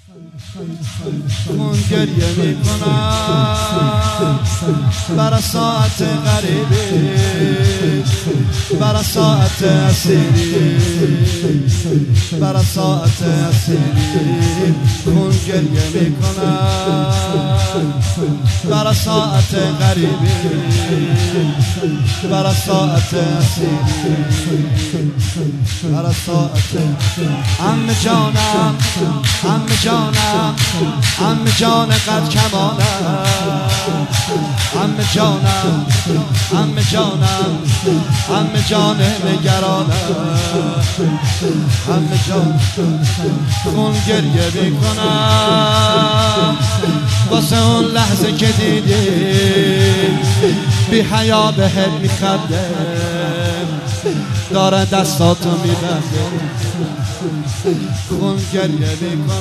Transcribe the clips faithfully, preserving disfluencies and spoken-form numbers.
خون گریه میکنم برا ساعت غریبی، برا ساعت اسیری، برا ساعت اسیری. خون گریه میکنم برا ساعت غریبی، برا ساعت اسیری، برا ساعت. عمه جانم، عمه جانم، عمه جان قد کمانم، عمه جانم، عمه جانم، عمه جان نگرانم، عمه جان. خون گریه میکنم واسه اون لحظه که دیدی بی حیا بهت میخنده، داره دستاتو میبنده. خون گریه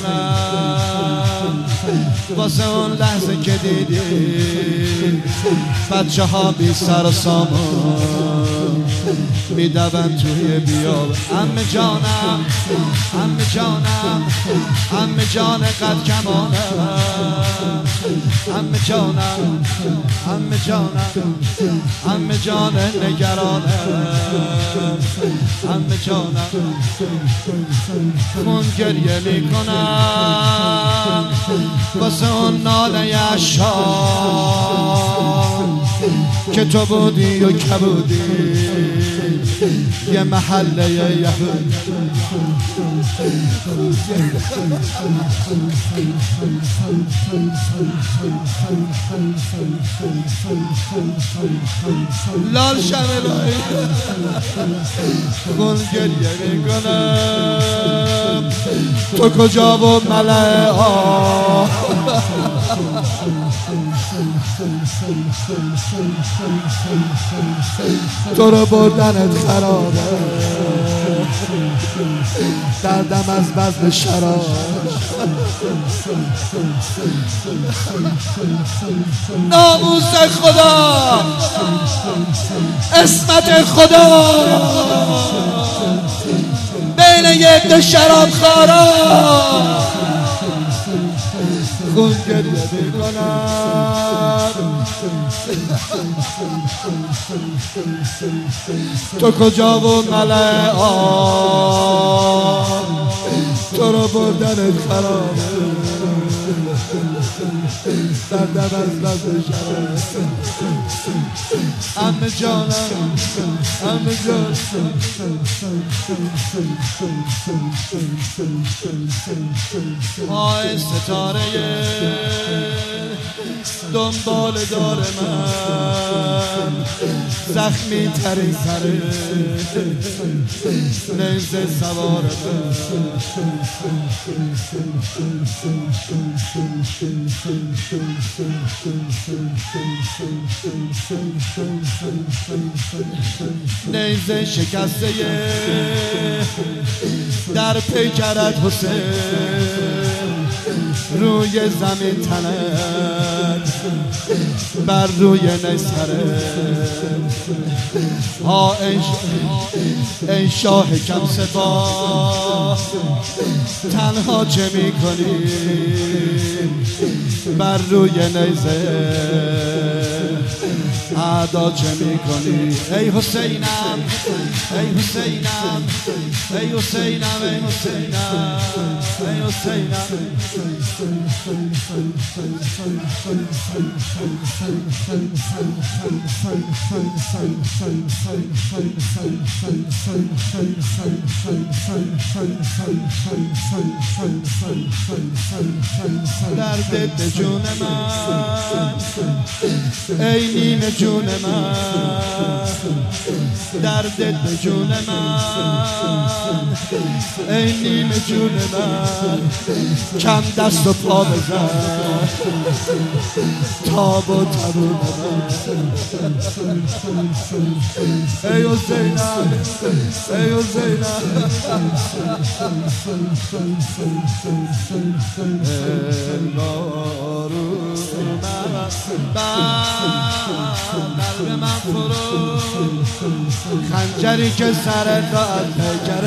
میکنم واسه اون لحظه که دیدی بچه ها بی سر و سامان میدون توی بیاب. عمه جانم، عمه جانم، عمه جان قد کمانم، عمه جانم، عمه جانم، عمه جان نگرانم، عمه جانم. خون گریه میکنم واسه اون ناله عشان که تو بودی و کبودی یه محله یهود. لال شملایی. خون گریه میکنم تو کجا و ملعه ها تو رو بردنت خرابه، دردم از بزم شراب. ناموس خدا، اسمت خدا، بین یک دو شراب خارا. خون گریه میکنم تو کجا و ملعه آن تو رو بردنت خرابه، دردم از بزم شراب. عمه جانم، عمه جان. آی ستاره دنبال دار من، زخمی ترین سره نیزه سوار من. نیزه شکسته در پیکرت حسین، روی زمین تنت بر روی نیستره. ها ای شاه کم سپاه، تنها چه میکنی بر روی نیزه، اعدا چه میکنی؟ ای حسینم، ای حسینم، ای حسینم، ای حسینم، ای حسینم. درد به جون من، ای نیمه جون من، درد به جون من، ای نیمه جون من. کم دست و پا بزن تاب و تبون من. ای حسینم، ای حسینم. قلب من فرو، خنجری که سرت را از پیکر